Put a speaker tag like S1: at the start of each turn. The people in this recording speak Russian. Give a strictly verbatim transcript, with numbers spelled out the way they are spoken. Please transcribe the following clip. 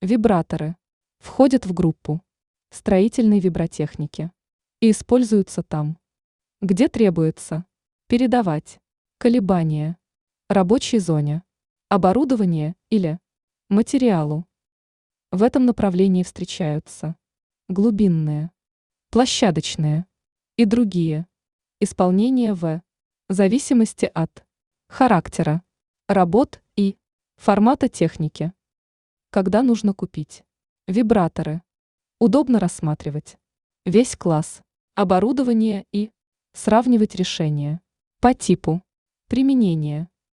S1: Вибраторы входят в группу строительной вибротехники и используются там, где требуется передавать колебания рабочей зоне, оборудование или материалу. В этом направлении встречаются глубинные, площадочные и другие исполнения в зависимости от характера работ и формата техники. Когда нужно купить вибраторы, удобно рассматривать весь класс оборудования и сравнивать решения по типу применения.